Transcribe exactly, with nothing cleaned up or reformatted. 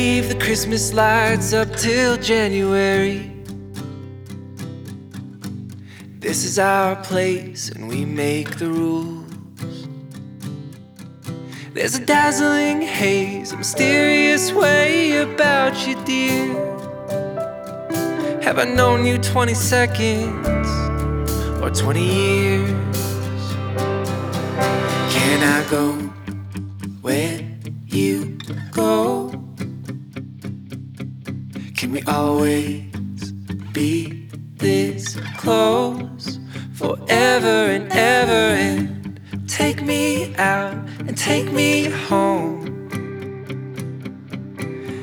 leave the Christmas lights up till January. This is our place and we make the rules. There's a dazzling haze, a mysterious way about you, dear. Have I known you twenty seconds or twenty years? Can I go where you go? Can we always be this close forever and ever? And take me out and take me home.